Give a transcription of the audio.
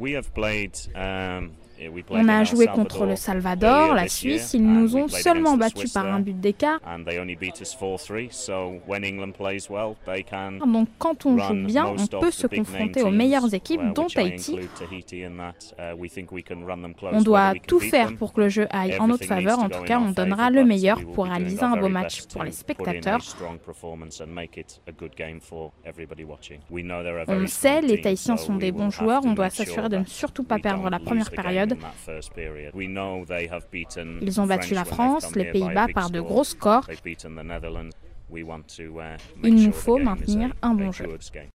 On a joué contre le Salvador, la Suisse, ils nous ont seulement battus par un but d'écart. Donc quand on joue bien, on peut se confronter aux meilleures équipes, dont Haïti. On doit tout faire pour que le jeu aille en notre faveur. En tout cas, on donnera le meilleur pour réaliser un beau match pour les spectateurs. On le sait, les Tahitiens sont des bons joueurs. On doit s'assurer de ne surtout pas perdre la première période. Ils ont battu la France, les Pays-Bas par de gros scores. Il nous faut maintenir un bon jeu.